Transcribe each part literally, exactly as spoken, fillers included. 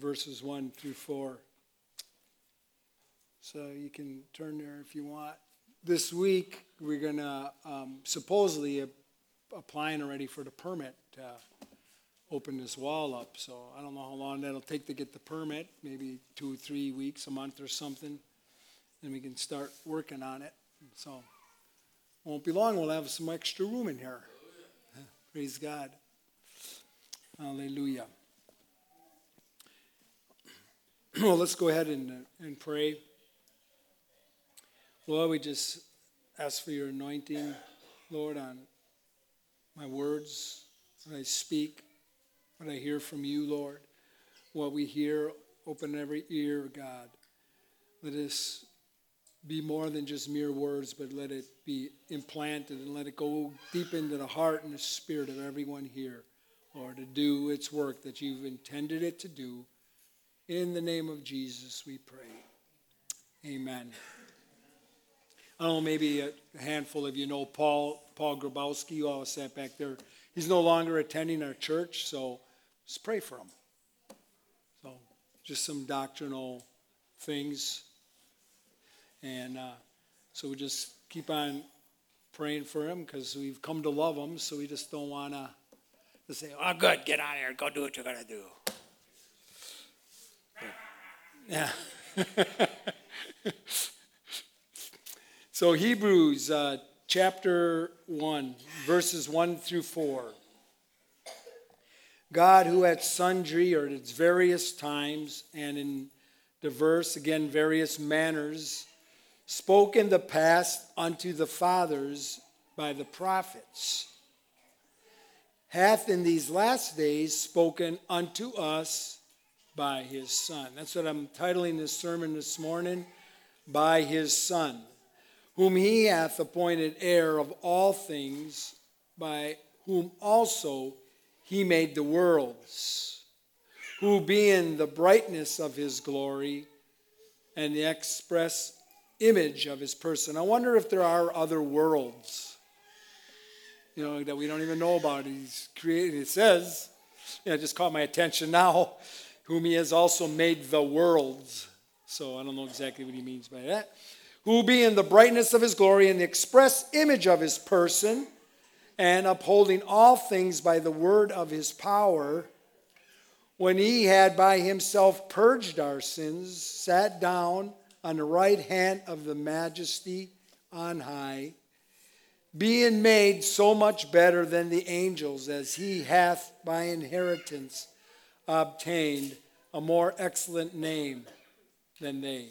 verses one through four. So you can turn there if you want. This week, we're going to um, supposedly uh, applying already for the permit to open this wall up. So I don't know how long that'll take to get the permit, maybe two or three weeks, a month or something. And we can start working on it. So won't be long, we'll have some extra room in here. Praise God. Hallelujah. Well, let's go ahead and, uh, and pray. Lord, we just ask for your anointing, Lord, on my words, what I speak, what I hear from you, Lord. What we hear, open every ear, God. Let us be more than just mere words, but let it be implanted and let it go deep into the heart and the spirit of everyone here, Lord, to do its work that you've intended it to do. In the name of Jesus, we pray. Amen. I don't know, maybe a handful of you know Paul, Paul Grabowski, who always sat back there. He's no longer attending our church, so just pray for him. So just some doctrinal things. And uh, so we just keep on praying for him because we've come to love him, so we just don't want to say, oh, good, get on here, go do what you're going to do. But, yeah. So Hebrews uh, chapter one, verses one through four. God, who at sundry or at various times and in diverse, again, various manners, spoke in the past unto the fathers by the prophets, hath in these last days spoken unto us by his Son. That's what I'm titling this sermon this morning, by his Son, whom he hath appointed heir of all things, by whom also he made the worlds, who being the brightness of his glory and the express image of his person. I wonder if there are other worlds, you know, that we don't even know about. He's created, it says, you know, it just caught my attention now, whom he has also made the worlds. So I don't know exactly what he means by that. Who being the brightness of his glory and the express image of his person, and upholding all things by the word of his power, when he had by himself purged our sins, sat down on the right hand of the majesty on high, being made so much better than the angels, as he hath by inheritance obtained a more excellent name than they.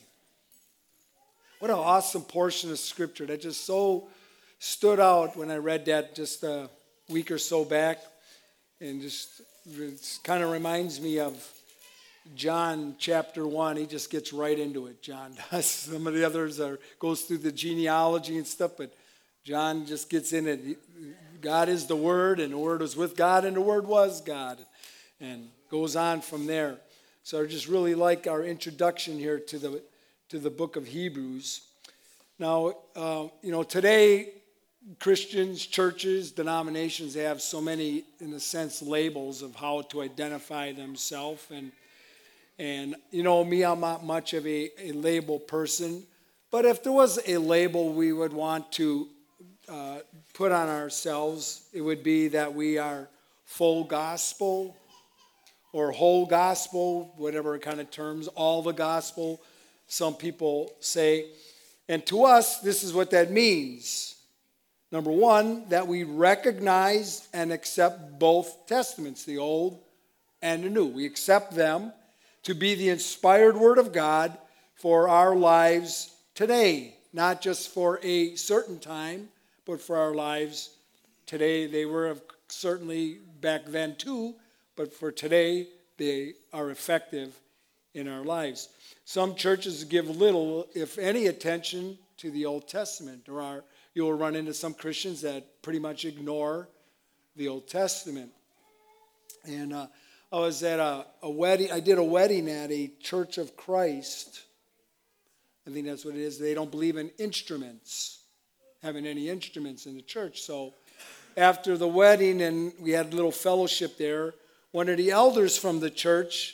What an awesome portion of scripture that just so stood out when I read that just a week or so back, and just kind of reminds me of John chapter one. He just gets right into it. John does. Some of the others are goes through the genealogy and stuff, but John just gets in it. God is the Word, and the Word was with God, and the Word was God, and goes on from there. So I just really like our introduction here to the to the book of Hebrews. Now, uh, you know, today Christians, churches, denominations, they have so many, in a sense, labels of how to identify themselves. And, and you know, me, I'm not much of a, a label person. But if there was a label we would want to uh, put on ourselves, it would be that we are full gospel or whole gospel, whatever kind of terms, all the gospel, some people say. And to us, this is what that means. Number one, that we recognize and accept both testaments, the Old and the New. We accept them to be the inspired Word of God for our lives today, not just for a certain time, but for our lives today. They were certainly back then too, but for today, they are effective in our lives. Some churches give little, if any, attention to the Old Testament. There are You'll run into some Christians that pretty much ignore the Old Testament. And uh, I was at a, a wedding. I did a wedding at a Church of Christ. I think that's what it is. They don't believe in instruments, having any instruments in the church. So after the wedding, and we had a little fellowship there, one of the elders from the church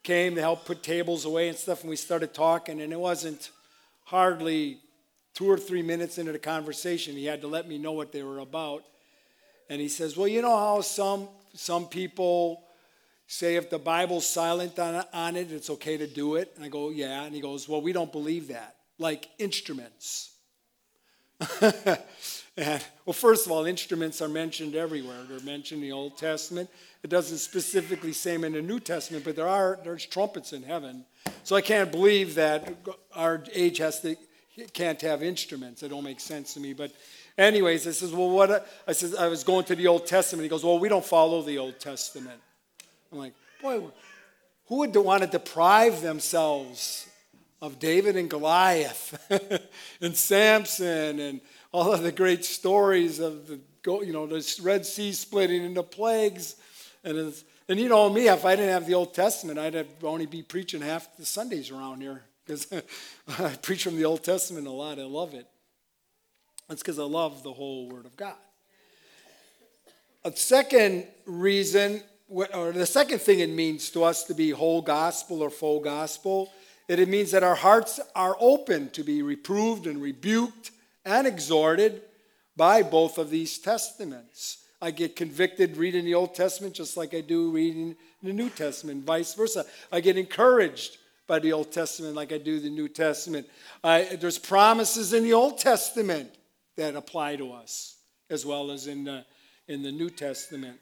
came to help put tables away and stuff, and we started talking, and it wasn't hardly two or three minutes into the conversation. He had to let me know what they were about. And he says, well, you know how some some people say if the Bible's silent on, on it, it's okay to do it? And I go, yeah. And he goes, well, we don't believe that. Like instruments. And, well, first of all, instruments are mentioned everywhere. They're mentioned in the Old Testament. It doesn't specifically say them in the New Testament, but there are there's trumpets in heaven. So I can't believe that our age has to can't have instruments. It don't make sense to me. But anyways, I says, well, what? I says I was going to the Old Testament. He goes, well, we don't follow the Old Testament. I'm like, boy, who would want to deprive themselves of David and Goliath and Samson and all of the great stories of the, you know, the Red Sea splitting into plagues. And, it's, and you know me, if I didn't have the Old Testament, I'd have only be preaching half the Sundays around here because I preach from the Old Testament a lot. I love it. That's because I love the whole Word of God. A second reason, or the second thing it means to us to be whole gospel or full gospel, it means that our hearts are open to be reproved and rebuked and exhorted by both of these testaments. I get convicted reading the Old Testament just like I do reading the New Testament, vice versa. I get encouraged by the Old Testament like I do the New Testament. I, there's promises in the Old Testament that apply to us as well as in the, in the New Testament.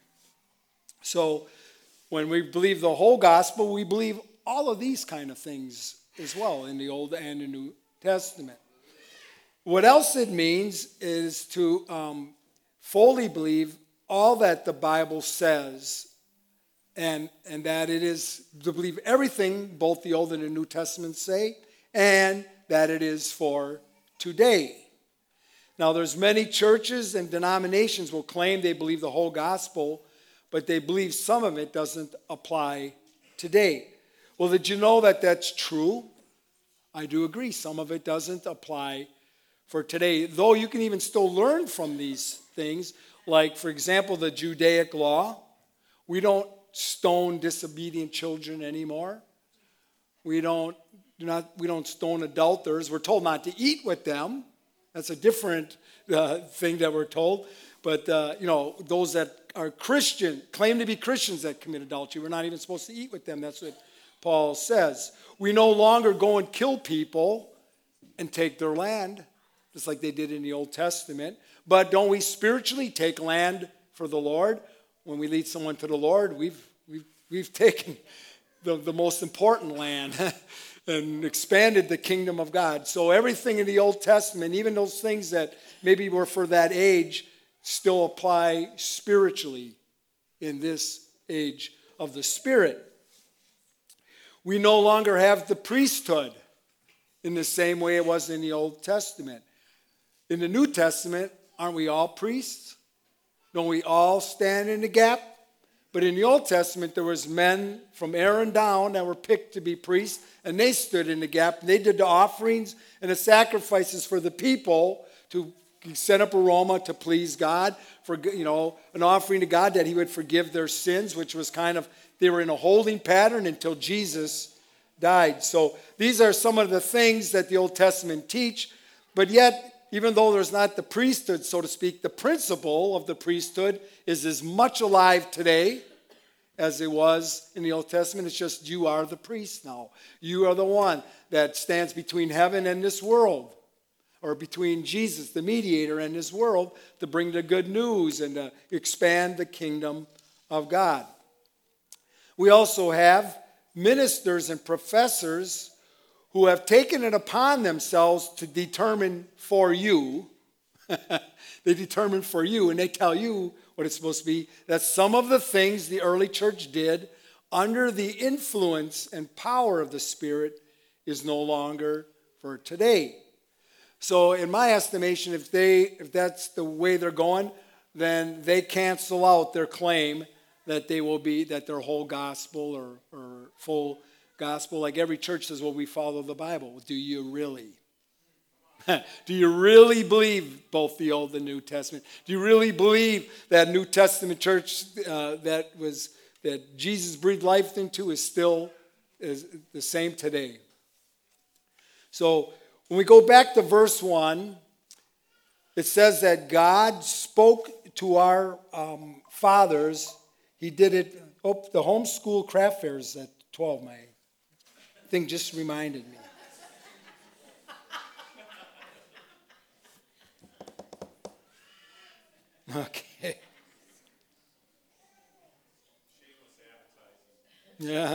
So when we believe the whole gospel, we believe all of these kind of things as well in the Old and the New Testament. What else it means is to um, fully believe all that the Bible says, and, and that it is to believe everything both the Old and the New Testament say, and that it is for today. Now, there's many churches and denominations will claim they believe the whole gospel, but they believe some of it doesn't apply today. Well, did you know that that's true? I do agree. Some of it doesn't apply for today, though you can even still learn from these things. Like, for example, the Judaic law. We don't stone disobedient children anymore. We don't, do not, we don't stone adulterers. We're told not to eat with them. That's a different uh, thing that we're told. But, uh, you know, those that are Christian, claim to be Christians that commit adultery, we're not even supposed to eat with them. That's what Paul says. We no longer go and kill people and take their land, just like they did in the Old Testament. But don't we spiritually take land for the Lord? When we lead someone to the Lord, we've we've, we've taken the, the most important land and expanded the kingdom of God. So everything in the Old Testament, even those things that maybe were for that age, still apply spiritually in this age of the Spirit. We no longer have the priesthood in the same way it was in the Old Testament. In the New Testament, aren't we all priests? Don't we all stand in the gap? But in the Old Testament, there was men from Aaron down that were picked to be priests, and they stood in the gap. They did the offerings and the sacrifices for the people to set up aroma to please God, for, you know, an offering to God that he would forgive their sins, which was kind of, they were in a holding pattern until Jesus died. So these are some of the things that the Old Testament teach, but yet, even though there's not the priesthood, so to speak, the principle of the priesthood is as much alive today as it was in the Old Testament. It's just you are the priest now. You are the one that stands between heaven and this world, or between Jesus, the mediator, and this world to bring the good news and to expand the kingdom of God. We also have ministers and professors who have taken it upon themselves to determine for you. They determine for you, and they tell you what it's supposed to be, that some of the things the early church did under the influence and power of the Spirit is no longer for today. So in my estimation, if they if that's the way they're going, then they cancel out their claim that they will be, that their whole gospel or, or full gospel, like every church says, well, we follow the Bible. Do you really? Do you really believe both the Old and New Testament? Do you really believe that New Testament church uh, that was that Jesus breathed life into is still is the same today. So when we go back to verse one, it says that God spoke to our um, fathers. He did it. Oh, the homeschool craft fair is at twelve. My thing just reminded me. Okay. Yeah.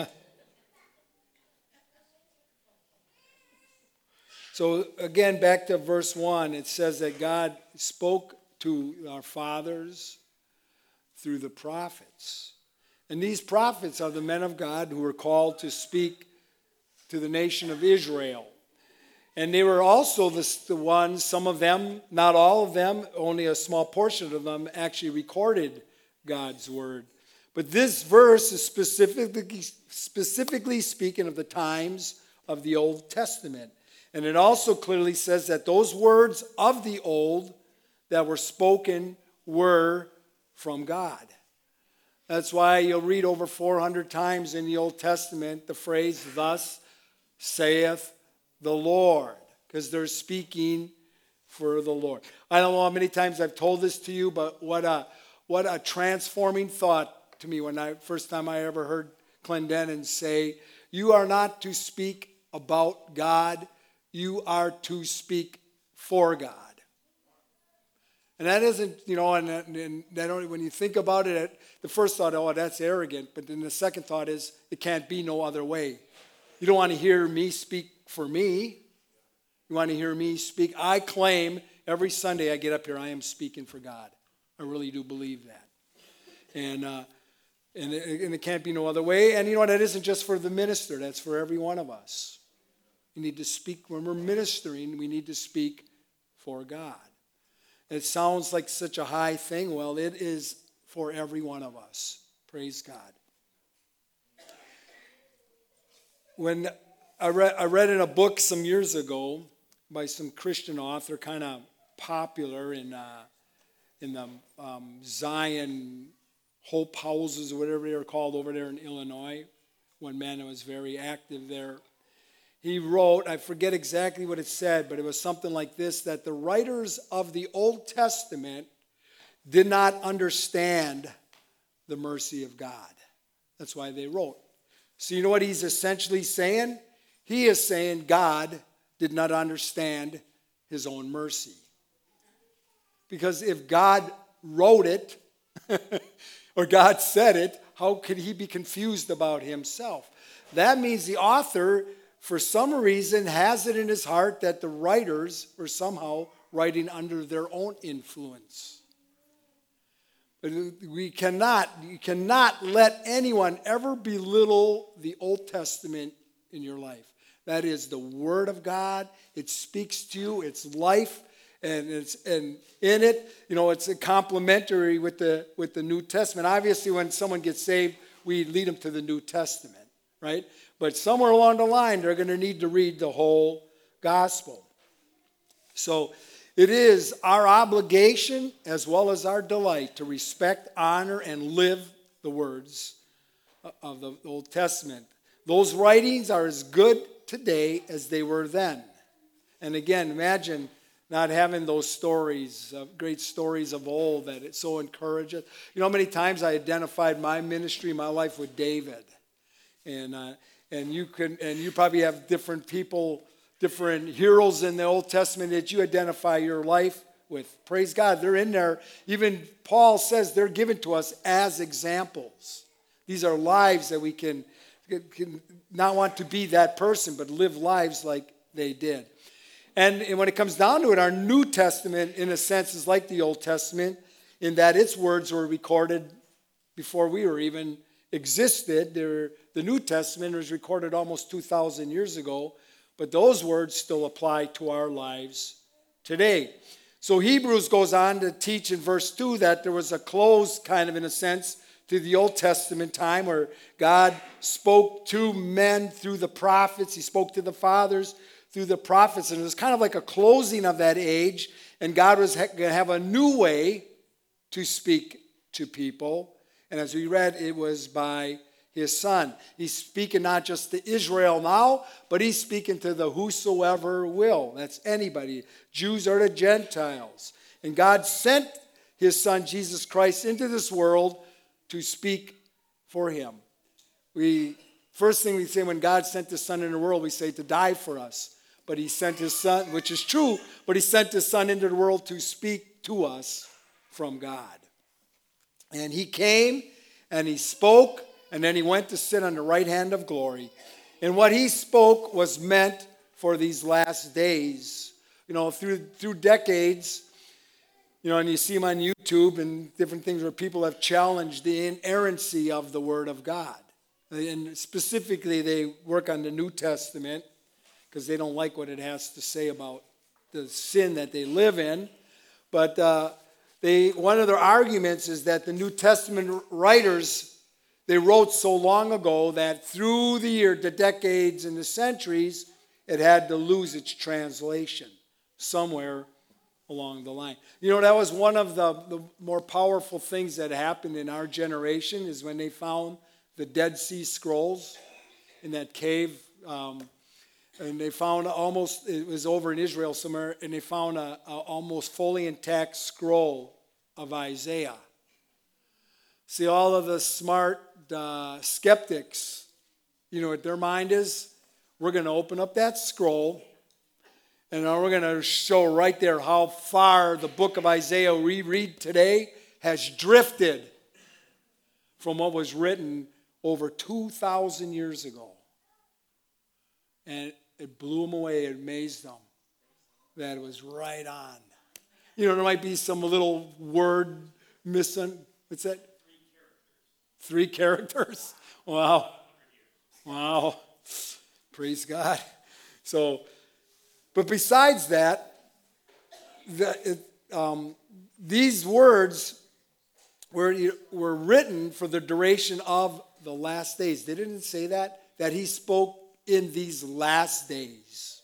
So again, back to verse one, it says that God spoke to our fathers through the prophets. And these prophets are the men of God who were called to speak to the nation of Israel. And they were also the, the ones, some of them, not all of them, only a small portion of them actually recorded God's word. But this verse is specifically, specifically speaking of the times of the Old Testament. And it also clearly says that those words of the old that were spoken were from God. That's why you'll read over four hundred times in the Old Testament the phrase, "Thus saith the Lord," because they're speaking for the Lord. I don't know how many times I've told this to you, but what a what a transforming thought to me when I first time I ever heard Clendenin say, "You are not to speak about God, you are to speak for God." And that isn't, you know, and, and that only, when you think about it, the first thought, oh, that's arrogant. But then the second thought is, it can't be no other way. You don't want to hear me speak for me. You want to hear me speak. I claim every Sunday I get up here, I am speaking for God. I really do believe that. And, uh, and, it, and it can't be no other way. And you know what? That isn't just for the minister. That's for every one of us. We need to speak, when we're ministering, we need to speak for God. It sounds like such a high thing. Well, it is for every one of us. Praise God. When I read, I read in a book some years ago by some Christian author, kind of popular in uh, in the um, Zion Hope Houses or whatever they were called over there in Illinois. One man that was very active there. He wrote, I forget exactly what it said, but it was something like this, that the writers of the Old Testament did not understand the mercy of God. That's why they wrote. So you know what he's essentially saying? He is saying God did not understand his own mercy. Because if God wrote it, or God said it, how could he be confused about himself? That means the author, for some reason, has it in his heart that the writers were somehow writing under their own influence. But we cannot, you cannot let anyone ever belittle the Old Testament in your life. That is the Word of God. It speaks to you. It's life, and it's and in it, you know, it's a complementary with the with the New Testament. Obviously, when someone gets saved, we lead them to the New Testament, right? But somewhere along the line, they're going to need to read the whole gospel. So it is our obligation as well as our delight to respect, honor, and live the words of the Old Testament. Those writings are as good today as they were then. And again, imagine not having those stories, uh, great stories of old that it so encourages. You know how many times I identified my ministry, my life with David. And uh, and you can and you probably have different people, different heroes in the Old Testament that you identify your life with. Praise God, they're in there. Even Paul says they're given to us as examples. These are lives that we can, can not want to be that person, but live lives like they did. And, and when it comes down to it, our New Testament, in a sense, is like the Old Testament in that its words were recorded before we were even existed. They're, the New Testament was recorded almost two thousand years ago, but those words still apply to our lives today. So Hebrews goes on to teach in verse two that there was a close, kind of in a sense, to the Old Testament time where God spoke to men through the prophets. He spoke to the fathers through the prophets. And it was kind of like a closing of that age. And God was going to have a new way to speak to people. And as we read, it was by his son. He's speaking not just to Israel now, but he's speaking to the whosoever will. That's anybody, Jews or the Gentiles. And God sent his son, Jesus Christ, into this world to speak for him. We first thing we say when God sent his son into the world, we say to die for us. But he sent his son, which is true, but he sent his son into the world to speak to us from God. And he came and he spoke, and then he went to sit on the right hand of glory. And what he spoke was meant for these last days. You know, through through decades, you know, and you see them on YouTube and different things where people have challenged the inerrancy of the Word of God. And specifically, they work on the New Testament because they don't like what it has to say about the sin that they live in. But uh, they one of their arguments is that the New Testament writers, they wrote so long ago that through the year, the decades and the centuries, it had to lose its translation somewhere along the line. You know, that was one of the, the more powerful things that happened in our generation is when they found the Dead Sea Scrolls in that cave. Um, and they found almost, it was over in Israel somewhere, and they found a, a almost fully intact scroll of Isaiah. See, all of the smart uh, skeptics, you know what their mind is? We're going to open up that scroll, and we're going to show right there how far the book of Isaiah we read today has drifted from what was written over two thousand years ago. And it blew them away. It amazed them that it was right on. You know, there might be some little word missing. What's that? Three characters. Three characters? Wow. Wow. Praise God. So, but besides that, the, it, um, these words were, were written for the duration of the last days. They didn't say that, that he spoke in these last days.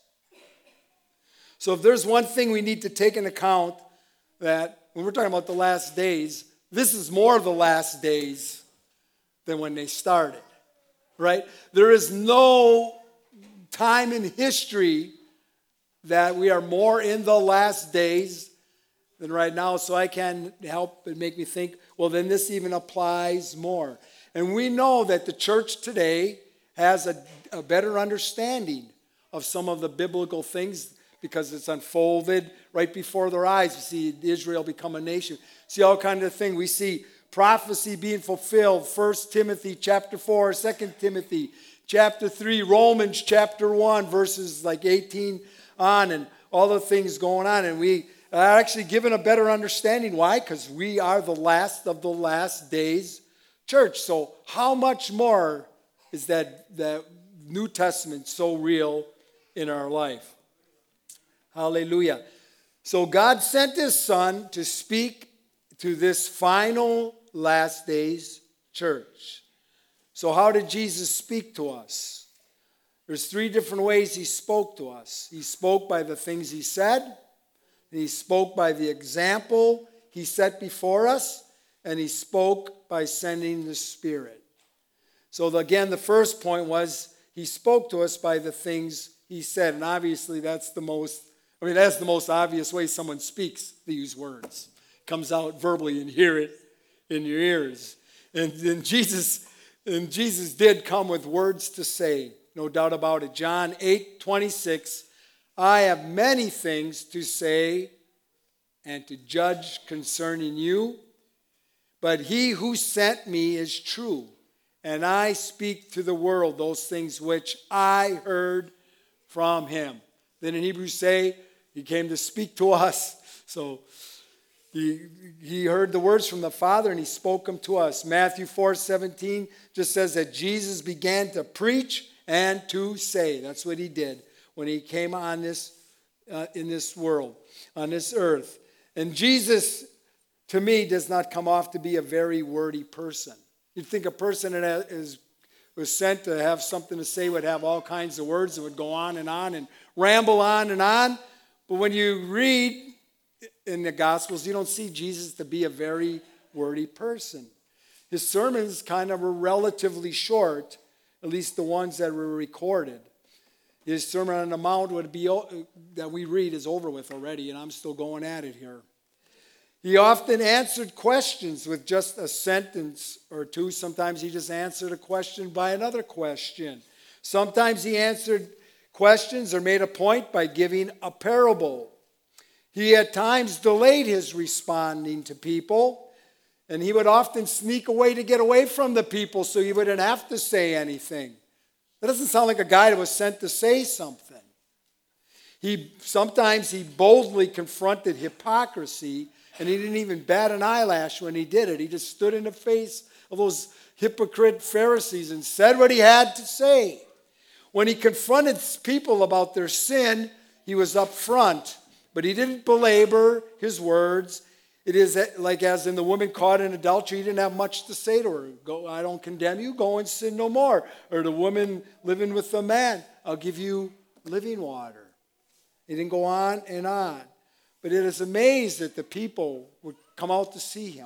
So if there's one thing we need to take into account, that when we're talking about the last days, this is more the last days than when they started, right? There is no time in history that we are more in the last days than right now. So I can't help but make me think, well, then this even applies more. And we know that the church today has a, a better understanding of some of the biblical things because it's unfolded right before their eyes. We see Israel become a nation. See all kinds of things. We see prophecy being fulfilled. First Timothy chapter four, Second Timothy chapter three, Romans chapter one, verses like eighteen on, and all the things going on. And we are actually given a better understanding. Why? Because we are the last of the last days church. So how much more is that, that New Testament so real in our life? Hallelujah. So God sent his son to speak to this final last days church. So how did Jesus speak to us? There's three different ways he spoke to us. He spoke by the things he said. He spoke by the example he set before us. And he spoke by sending the Spirit. So the, again, the first point was he spoke to us by the things he said. And obviously that's the most, I mean, that's the most obvious way someone speaks these words. It comes out verbally and hear it in your ears. And, and Jesus, and Jesus did come with words to say, no doubt about it. John eight twenty-six, I have many things to say and to judge concerning you, but he who sent me is true, and I speak to the world those things which I heard from him. Then in Hebrews say, he came to speak to us. So he, he heard the words from the Father and he spoke them to us. Matthew four seventeen just says that Jesus began to preach and to say. That's what he did when he came on this, uh, in this world, on this earth. And Jesus, to me, does not come off to be a very wordy person. You'd think a person that is, was sent to have something to say would have all kinds of words and would go on and on and ramble on and on. But when you read in the Gospels, you don't see Jesus to be a very wordy person. His sermons kind of were relatively short, at least the ones that were recorded. His Sermon on the Mount would be that we read is over with already, and I'm still going at it here. He often answered questions with just a sentence or two. Sometimes he just answered a question by another question. Sometimes he answered questions or made a point by giving a parable. He at times delayed his responding to people, and he would often sneak away to get away from the people so he wouldn't have to say anything. That doesn't sound like a guy that was sent to say something. He sometimes he boldly confronted hypocrisy, and he didn't even bat an eyelash when he did it. He just stood in the face of those hypocrite Pharisees and said what he had to say. When he confronted people about their sin, he was up front, but he didn't belabor his words. It is like as in the woman caught in adultery, he didn't have much to say to her. Go, I don't condemn you, go and sin no more. Or the woman living with the man, I'll give you living water. He didn't go on and on. But it is amazed that the people would come out to see him.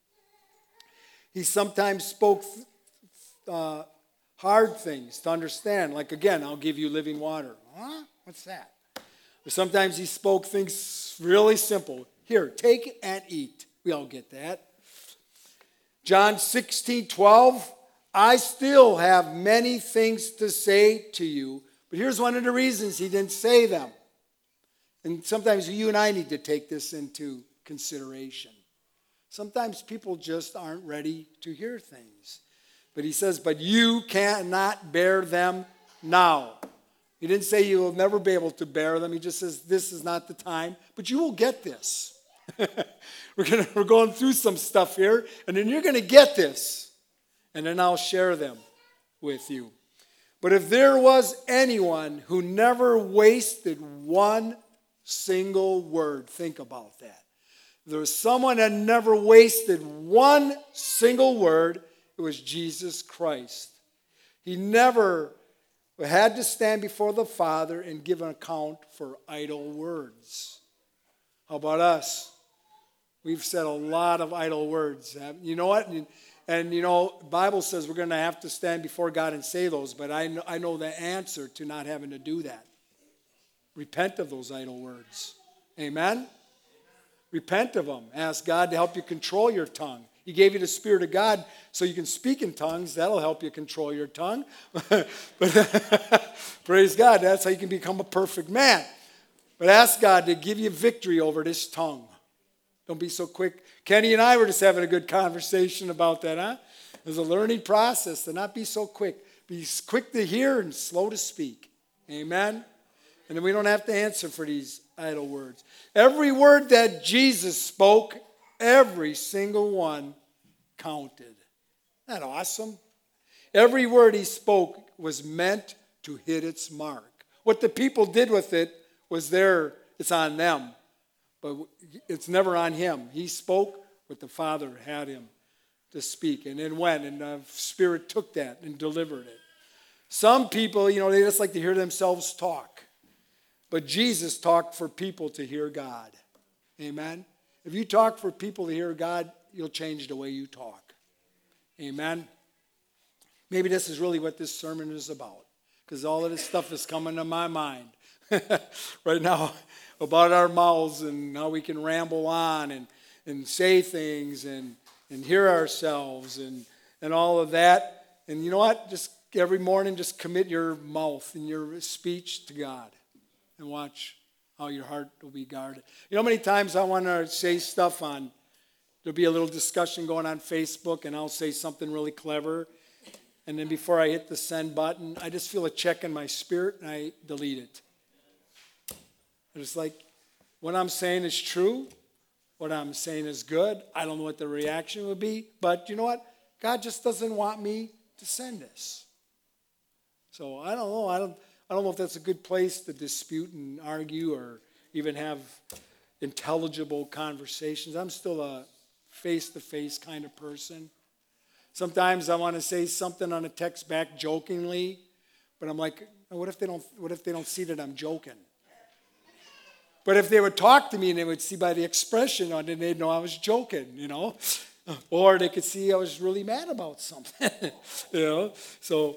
He sometimes spoke uh, hard things to understand. Like again, I'll give you living water. Huh? What's that? Or sometimes he spoke things really simple. Here, take it and eat. We all get that. John sixteen twelve, I still have many things to say to you, but here's one of the reasons he didn't say them. And sometimes you and I need to take this into consideration. Sometimes people just aren't ready to hear things. But he says, but you cannot bear them now. He didn't say you will never be able to bear them. He just says, this is not the time, but you will get this. we're, gonna, we're going through some stuff here, and then you're going to get this. And then I'll share them with you. But if there was anyone who never wasted one single word, think about that. If there was someone that never wasted one single word, it was Jesus Christ. He never had to stand before the Father and give an account for idle words. How about us? We've said a lot of idle words. You know what? And, and you know, the Bible says we're going to have to stand before God and say those, but I know, I know the answer to not having to do that. Repent of those idle words. Amen? Repent of them. Ask God to help you control your tongue. He gave you the Spirit of God so you can speak in tongues. That'll help you control your tongue. But praise God, that's how you can become a perfect man. But ask God to give you victory over this tongue. Don't be so quick. Kenny and I were just having a good conversation about that, huh? There's a learning process to not be so quick. Be quick to hear and slow to speak. Amen? And then we don't have to answer for these idle words. Every word that Jesus spoke, every single one counted. Isn't that awesome? Every word he spoke was meant to hit its mark. What the people did with it was their, it's on them. But it's never on him. He spoke what the Father had him to speak. And then went, and the Spirit took that and delivered it. Some people, you know, they just like to hear themselves talk. But Jesus talked for people to hear God. Amen? If you talk for people to hear God, you'll change the way you talk. Amen? Maybe this is really what this sermon is about. Because all of this stuff is coming to my mind right now about our mouths and how we can ramble on and, and say things and, and hear ourselves and, and all of that. And you know what? Just every morning, just commit your mouth and your speech to God and watch how your heart will be guarded. You know how many times I want to say stuff on, there'll be a little discussion going on Facebook and I'll say something really clever. And then before I hit the send button, I just feel a check in my spirit and I delete it. It's like, what I'm saying is true. What I'm saying is good. I don't know what the reaction would be. But you know what? God just doesn't want me to send this. So I don't know. I don't, I don't know if that's a good place to dispute and argue or even have intelligible conversations. I'm still a face-to-face kind of person. Sometimes I want to say something on a text back jokingly, but I'm like, what if they don't, what if they don't see that I'm joking? But if they would talk to me and they would see by the expression on it, they'd know I was joking, you know. Or they could see I was really mad about something. You know? So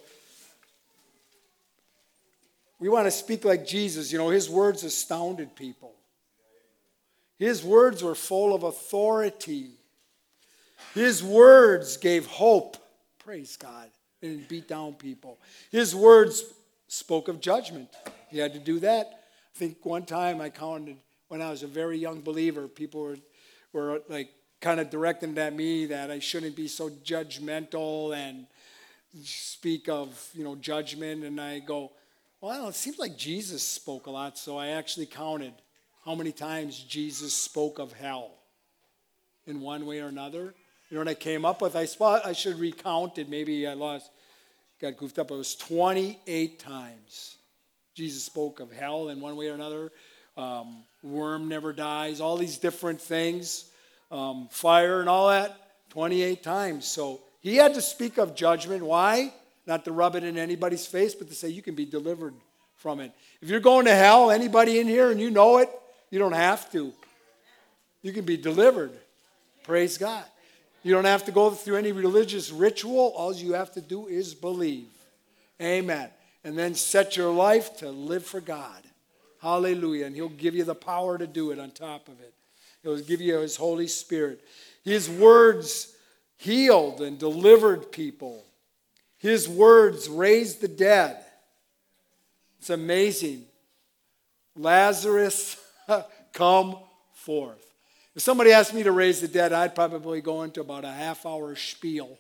we want to speak like Jesus. You know, his words astounded people. His words were full of authority. His words gave hope. Praise God. And beat down people. His words spoke of judgment. He had to do that. I think one time I counted when I was a very young believer, people were, were like kind of directing at me that I shouldn't be so judgmental and speak of, you know, judgment. And I go, well, it seems like Jesus spoke a lot. So I actually counted how many times Jesus spoke of hell in one way or another. You know what I came up with? I thought I should recount it. Maybe I lost, got goofed up. It was twenty-eight times Jesus spoke of hell in one way or another. Um, worm never dies. All these different things. Um, fire and all that. twenty-eight times. So he had to speak of judgment. Why? Not to rub it in anybody's face, but to say you can be delivered from it. If you're going to hell, anybody in here and you know it, you don't have to. You can be delivered. Praise God. You don't have to go through any religious ritual. All you have to do is believe. Amen. And then set your life to live for God. Hallelujah. And he'll give you the power to do it on top of it. He'll give you his Holy Spirit. His words healed and delivered people. His words raised the dead. It's amazing. Lazarus, come forth. If somebody asked me to raise the dead, I'd probably go into about a half-hour spiel.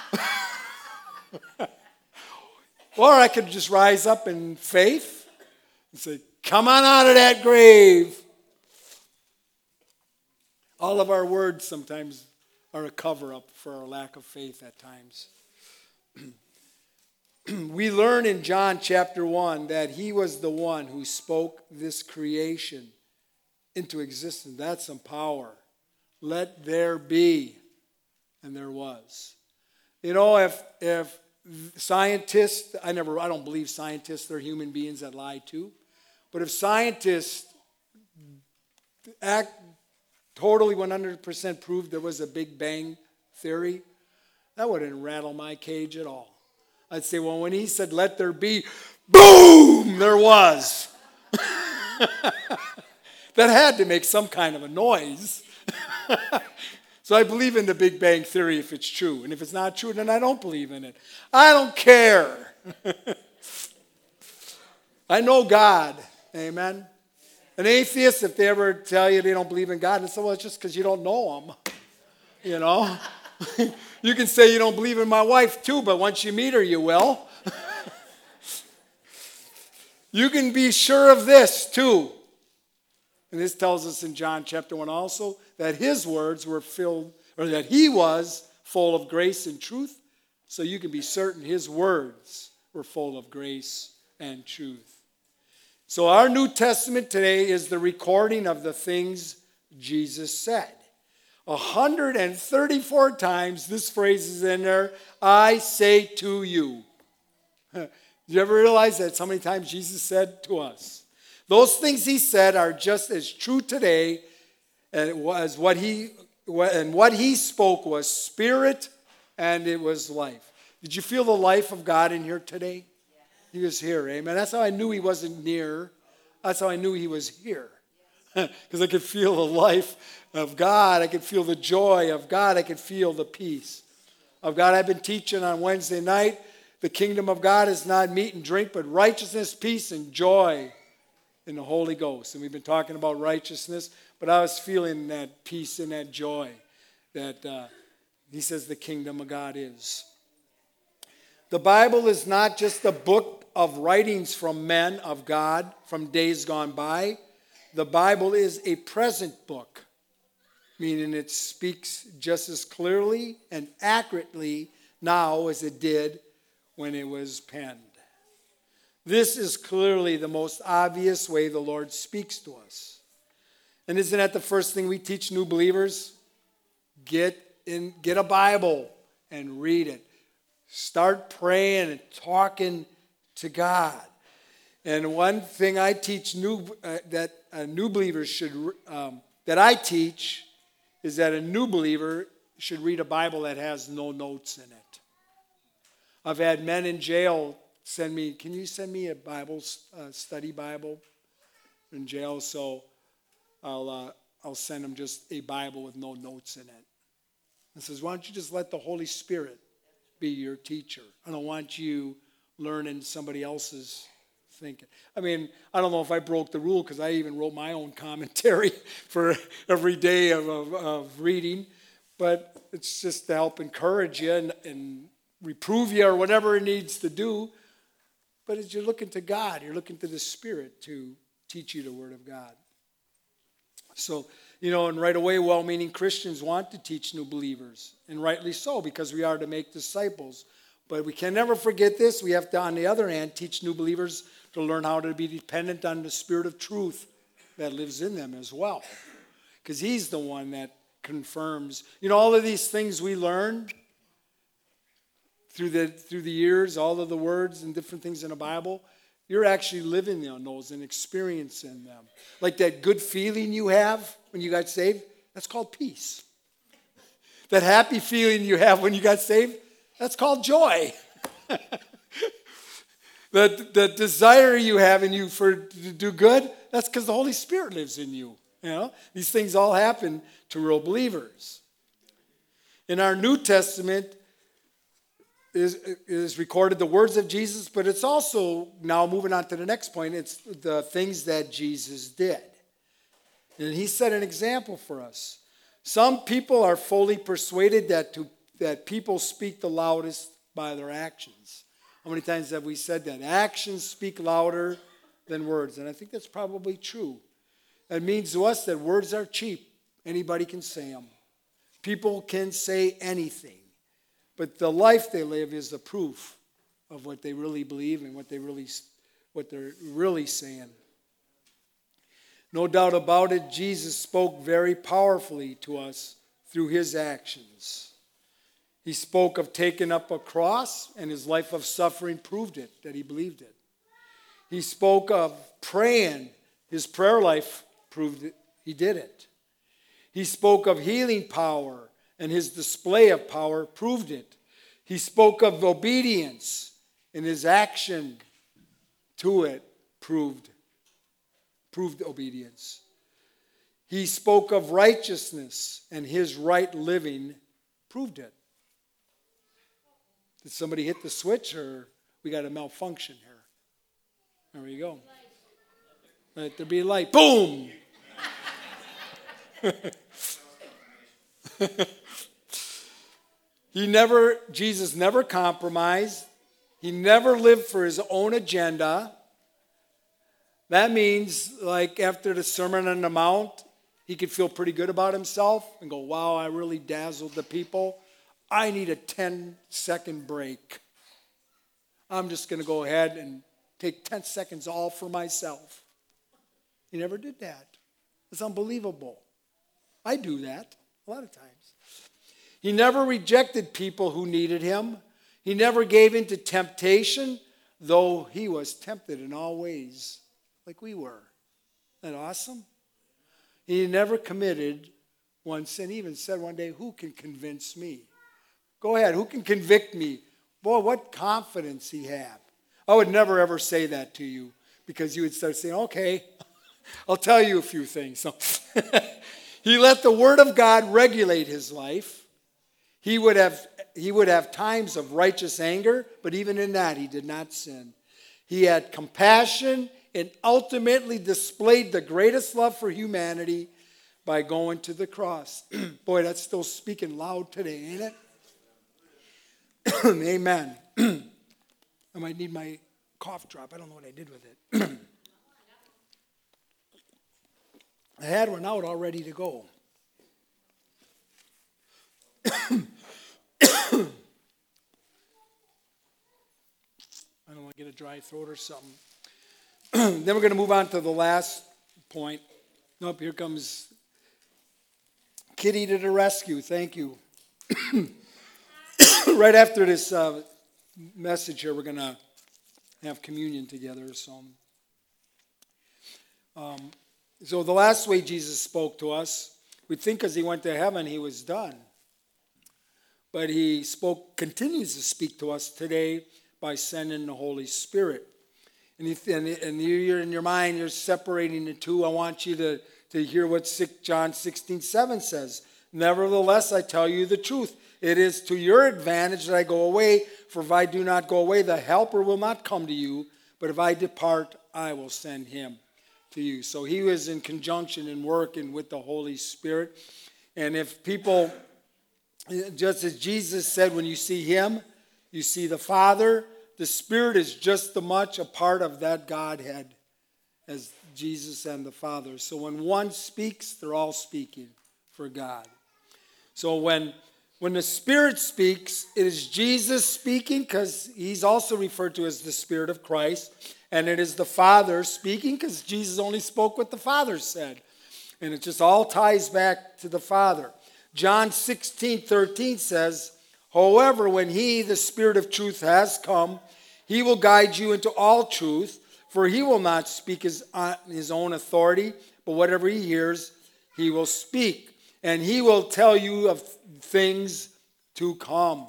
Or I could just rise up in faith and say, come on out of that grave. All of our words sometimes are a cover-up for our lack of faith at times. We learn in John chapter one that he was the one who spoke this creation into existence. That's some power. Let there be. And there was. You know, if if scientists, I never I don't believe scientists, they're human beings that lie too. But if scientists act totally one hundred percent proved there was a Big Bang theory, that wouldn't rattle my cage at all. I'd say, well, when he said, let there be, boom, there was. That had to make some kind of a noise. So I believe in the Big Bang theory if it's true. And if it's not true, then I don't believe in it. I don't care. I know God. Amen. An atheist, if they ever tell you they don't believe in God, they say, well, it's just because you don't know him. You know? You can say you don't believe in my wife too, but once you meet her, you will. You can be sure of this too. And this tells us in John chapter one also that his words were filled, or that he was full of grace and truth. So you can be certain his words were full of grace and truth. So our New Testament today is the recording of the things Jesus said. one hundred thirty-four times this phrase is in there, I say to you. Did you ever realize that's how many times Jesus said to us? Those things he said are just as true today as what he, and what he spoke was spirit and it was life. Did you feel the life of God in here today? He was here, amen. That's how I knew he wasn't near. That's how I knew he was here. Because I could feel the life of God. I could feel the joy of God. I could feel the peace of God. I've been teaching on Wednesday night. The kingdom of God is not meat and drink, but righteousness, peace, and joy in the Holy Ghost. And we've been talking about righteousness, but I was feeling that peace and that joy that uh, he says the kingdom of God is. The Bible is not just a book of writings from men of God from days gone by. The Bible is a present book, meaning it speaks just as clearly and accurately now as it did when it was penned. This is clearly the most obvious way the Lord speaks to us. And isn't that the first thing we teach new believers? Get in, get a Bible and read it. Start praying and talking to God. And one thing I teach new uh, that uh, new believers should um, that I teach is that a new believer should read a Bible that has no notes in it. I've had men in jail send me, can you send me a Bible, uh, study Bible in jail? So I'll, uh, I'll send them just a Bible with no notes in it. And says, why don't you just let the Holy Spirit be your teacher? I don't want you learning somebody else's thinking. I mean, I don't know if I broke the rule because I even wrote my own commentary for every day of, of, of reading. But it's just to help encourage you and, and reprove you or whatever it needs to do. But as you're looking to God, you're looking to the Spirit to teach you the Word of God. So, you know, and right away, well-meaning Christians want to teach new believers, and rightly so, because we are to make disciples. But we can never forget this. We have to, on the other hand, teach new believers to learn how to be dependent on the Spirit of truth that lives in them as well. Because He's the one that confirms. You know, all of these things we learn through the through the years, all of the words and different things in the Bible, you're actually living on those and experiencing them. Like that good feeling you have when you got saved, that's called peace. That happy feeling you have when you got saved, that's called joy. that the desire you have in you for to do good, that's because the Holy Spirit lives in you. You know, these things all happen to real believers. In our New Testament, Is, is recorded the words of Jesus, but it's also, now moving on to the next point, it's the things that Jesus did. And He set an example for us. Some people are fully persuaded that, to, that people speak the loudest by their actions. How many times have we said that? Actions speak louder than words. And I think that's probably true. It means to us that words are cheap. Anybody can say them. People can say anything. But the life they live is the proof of what they really believe and what they really, what they're really saying. No doubt about it, Jesus spoke very powerfully to us through His actions. He spoke of taking up a cross, and His life of suffering proved it, that He believed it. He spoke of praying. His prayer life proved it. He did it. He spoke of healing power, and His display of power proved it. He spoke of obedience, and His action to it proved, proved obedience. He spoke of righteousness, and His right living proved it. Did somebody hit the switch, or we got a malfunction here? There we go. Let there be a light. Boom! He never, Jesus never compromised. He never lived for His own agenda. That means, like after the Sermon on the Mount, he could feel pretty good about himself and go, wow, I really dazzled the people. I need a ten-second break. I'm just going to go ahead and take ten seconds all for myself. He never did that. It's unbelievable. I do that a lot of times. He never rejected people who needed Him. He never gave in to temptation, though He was tempted in all ways, like we were. Isn't that awesome? He never committed one sin. He even said one day, who can convince me? Go ahead, who can convict me? Boy, what confidence he had. I would never ever say that to you, because you would start saying, okay, I'll tell you a few things. So he let the Word of God regulate his life. He would have he would have times of righteous anger, but even in that he did not sin. He had compassion and ultimately displayed the greatest love for humanity by going to the cross. Boy, that's still speaking loud today, ain't it? Amen. I might need my cough drop. I don't know what I did with it. I had one out all ready to go. I don't want to get a dry throat or something. Then we're going to move on to the last point. Nope, here comes Kitty to the rescue. Thank you. Right after this uh, message here, we're going to have communion together. So, um, so the last way Jesus spoke to us, we think as he went to heaven, he was done. but he spoke, continues to speak to us today by sending the Holy Spirit. And, you, and, and you're in your mind, you're separating the two. I want you to, to hear what John sixteen seven says. Nevertheless, I tell you the truth. It is to your advantage that I go away, for if I do not go away, the Helper will not come to you. But if I depart, I will send him to you. So he was in conjunction and working with the Holy Spirit. And if people, just as Jesus said, when you see him, you see the Father, the Spirit is just as much a part of that Godhead as Jesus and the Father. So when one speaks, they're all speaking for God. So when, when the Spirit speaks, it is Jesus speaking, because he's also referred to as the Spirit of Christ. And it is the Father speaking, because Jesus only spoke what the Father said. And it just all ties back to the Father. John sixteen thirteen says, however, when he, the Spirit of truth, has come, he will guide you into all truth, for he will not speak his, on his own authority, but whatever he hears, he will speak. And he will tell you of things to come.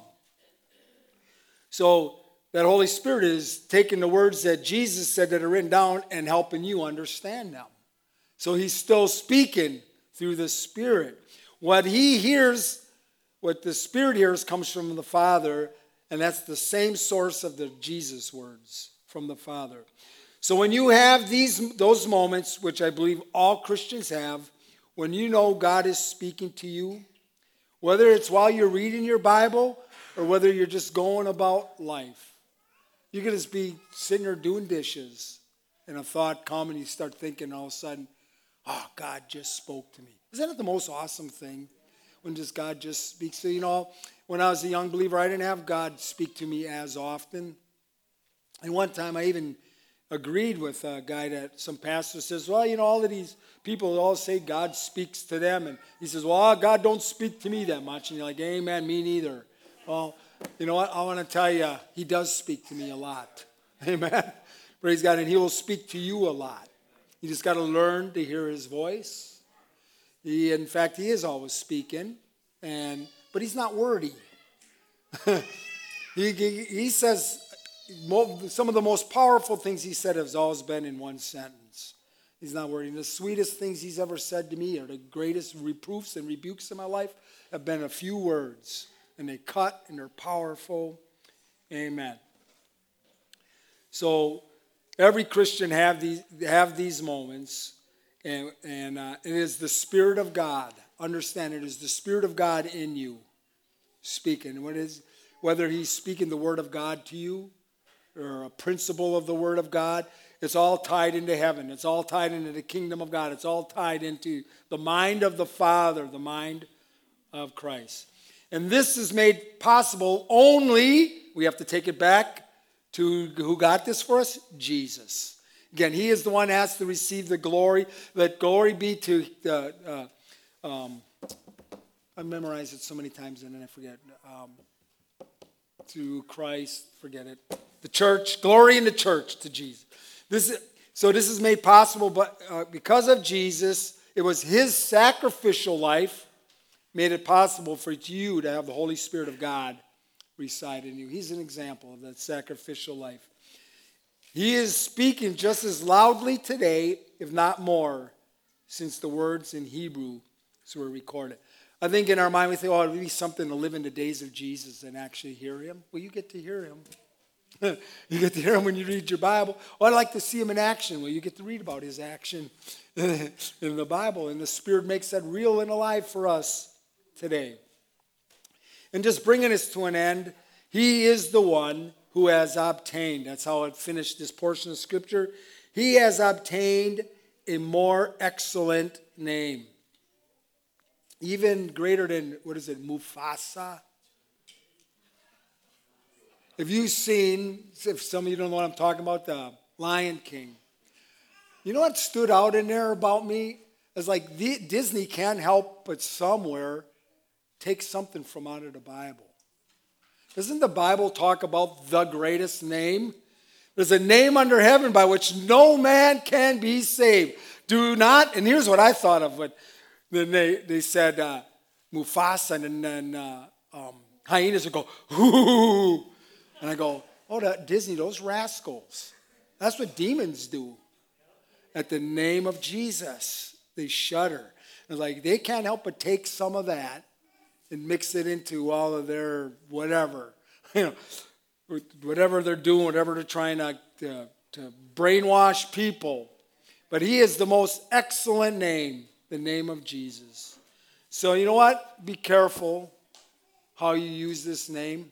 So that Holy Spirit is taking the words that Jesus said that are written down and helping you understand them. So he's still speaking through the Spirit. What he hears, what the Spirit hears, comes from the Father, and that's the same source of the Jesus words from the Father. So when you have these those moments, which I believe all Christians have, when you know God is speaking to you, whether it's while you're reading your Bible or whether you're just going about life, you can just be sitting there doing dishes and a thought comes and you start thinking all of a sudden, oh, God just spoke to me. Isn't it the most awesome thing when just God just speaks to you? You know, when I was a young believer, I didn't have God speak to me as often. And one time I even agreed with a guy that some pastor says, well, you know, all of these people all say God speaks to them. And he says, well, God don't speak to me that much. And you're like, amen, me neither. Well, you know what? I want to tell you, he does speak to me a lot. Amen. Praise God. And he will speak to you a lot. You just got to learn to hear his voice. He, in fact, he is always speaking, and but he's not wordy. he, he, he says some of the most powerful things he said has always been in one sentence. He's not wordy. The sweetest things he's ever said to me, or the greatest reproofs and rebukes in my life, have been a few words, and they cut and they're powerful. Amen. So every Christian have these have these moments, and, and uh, it is the Spirit of God. Understand, it is the Spirit of God in you speaking. What is, whether he's speaking the Word of God to you or a principle of the Word of God, it's all tied into heaven. It's all tied into the kingdom of God. It's all tied into the mind of the Father, the mind of Christ. And this is made possible only, we have to take it back to who got this for us? Jesus. Again, he is the one who has to receive the glory. Let glory be to the, uh, um, I memorized it so many times and then I forget. Um, to Christ, forget it. The church, glory in the church to Jesus. This is, so this is made possible but, uh, because of Jesus. It was his sacrificial life made it possible for you to have the Holy Spirit of God reside in you. He's an example of that sacrificial life. He is speaking just as loudly today, if not more, since the words in Hebrew were recorded. I think in our mind we think, oh, it would be something to live in the days of Jesus and actually hear him. Well, you get to hear him. You get to hear him when you read your Bible. Oh, I'd like to see him in action. Well, you get to read about his action in the Bible. And the Spirit makes that real and alive for us today. And just bringing us to an end, he is the one who has obtained. That's how it finished this portion of Scripture. He has obtained a more excellent name. Even greater than, what is it, Mufasa? If you've seen, if some of you don't know what I'm talking about, the Lion King. You know what stood out in there about me? It's like the, Disney can't help but somewhere take something from out of the Bible. Doesn't the Bible talk about the greatest name? There's a name under heaven by which no man can be saved. Do not, and here's what I thought of. But then they, they said uh, Mufasa, and then uh, um, Hyenas would go, hoo. And I go, oh, that Disney, those rascals. That's what demons do. At the name of Jesus, they shudder. And like, they can't help but take some of that and mix it into all of their whatever. You know, whatever they're doing, whatever they're trying to, to, to brainwash people. But he is the most excellent name, the name of Jesus. So you know what? Be careful how you use this name.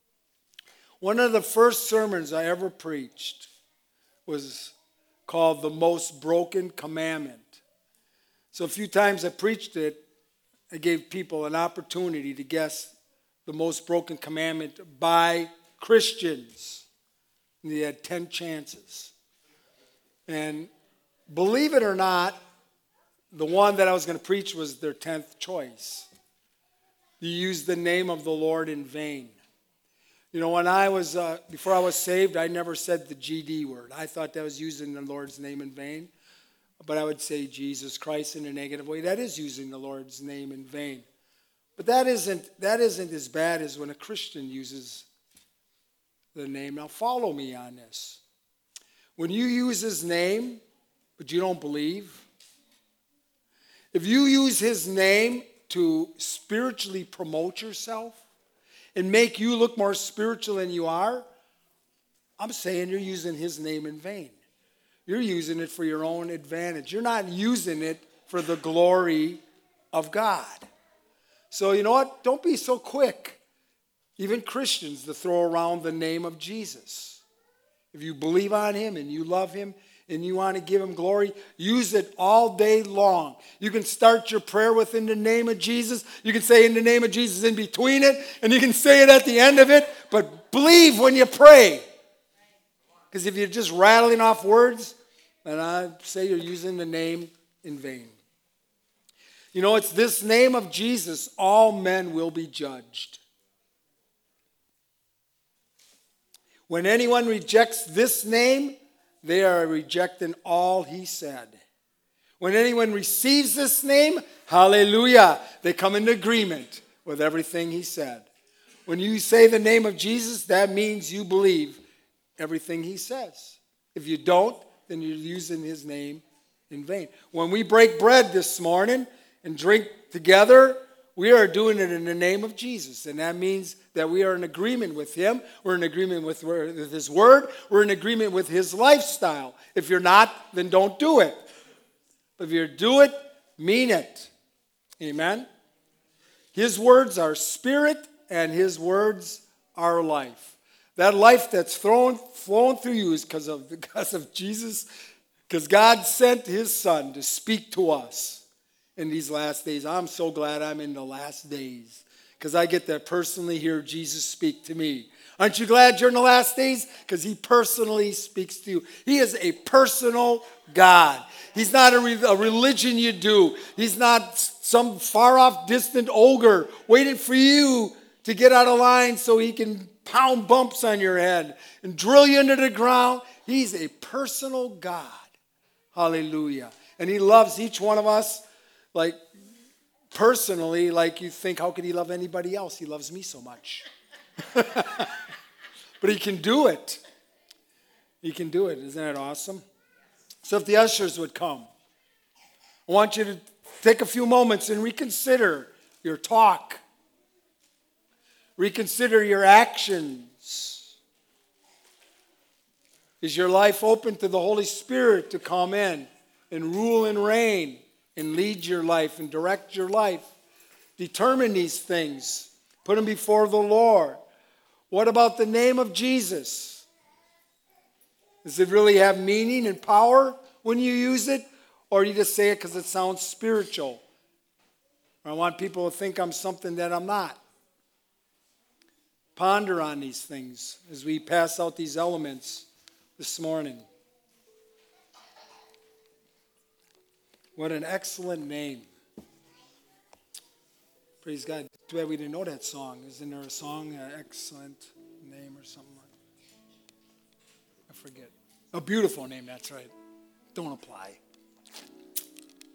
One of the first sermons I ever preached was called The Most Broken Commandment. So a few times I preached it, I gave people an opportunity to guess the most broken commandment by Christians. And they had ten chances. And believe it or not, the one that I was going to preach was their tenth choice. You use the name of the Lord in vain. You know, when I was, uh, before I was saved, I never said the G D word. I thought that was using the Lord's name in vain. But I would say Jesus Christ in a negative way. That is using the Lord's name in vain. But that isn't, that isn't as bad as when a Christian uses the name. Now follow me on this. When you use his name, but you don't believe, if you use his name to spiritually promote yourself and make you look more spiritual than you are, I'm saying you're using his name in vain. You're using it for your own advantage. You're not using it for the glory of God. So you know what? Don't be so quick, even Christians, to throw around the name of Jesus. If you believe on him and you love him and you want to give him glory, use it all day long. You can start your prayer with in the name of Jesus. You can say in the name of Jesus in between it, and you can say it at the end of it, but believe when you pray. Because if you're just rattling off words, then I say you're using the name in vain. You know, it's this name of Jesus, all men will be judged. When anyone rejects this name, they are rejecting all he said. When anyone receives this name, hallelujah, they come into agreement with everything he said. When you say the name of Jesus, that means you believe everything he says. If you don't, then you're using his name in vain. When we break bread this morning and drink together, we are doing it in the name of Jesus. And that means that we are in agreement with him. We're in agreement with, with his word. We're in agreement with his lifestyle. If you're not, then don't do it. But if you do it, mean it. Amen? His words are spirit and his words are life. That life that's thrown, flowing through you is because of, because of Jesus, because God sent his son to speak to us in these last days. I'm so glad I'm in the last days because I get to personally hear Jesus speak to me. Aren't you glad you're in the last days? Because he personally speaks to you. He is a personal God. He's not a, re- a religion you do. He's not some far-off, distant ogre waiting for you to get out of line so he can pound bumps on your head and drill you into the ground. He's a personal God. Hallelujah. And he loves each one of us like personally, like you think, how could he love anybody else? He loves me so much. But he can do it. He can do it. Isn't that awesome? So if the ushers would come, I want you to take a few moments and reconsider your talk. Reconsider your actions. Is your life open to the Holy Spirit to come in and rule and reign and lead your life and direct your life? Determine these things. Put them before the Lord. What about the name of Jesus? Does it really have meaning and power when you use it? Or you just say it because it sounds spiritual? I want people to think I'm something that I'm not. Ponder on these things as we pass out these elements this morning. What an excellent name. Praise God. Too bad we didn't know that song. Isn't there a song, an excellent name or something like that? I forget. A beautiful name, that's right. Don't apply.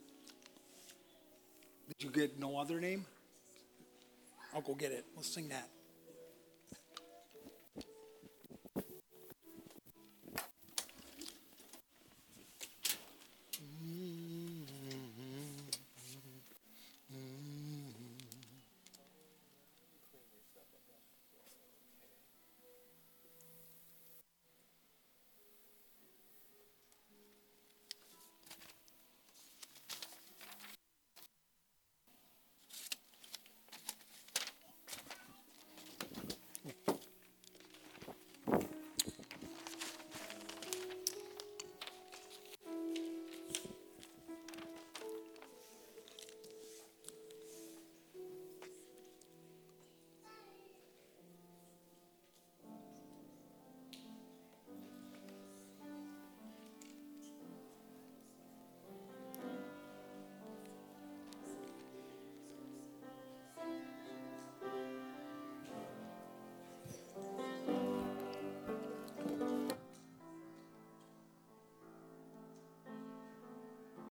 Did you get no other name? I'll go get it. We'll sing that.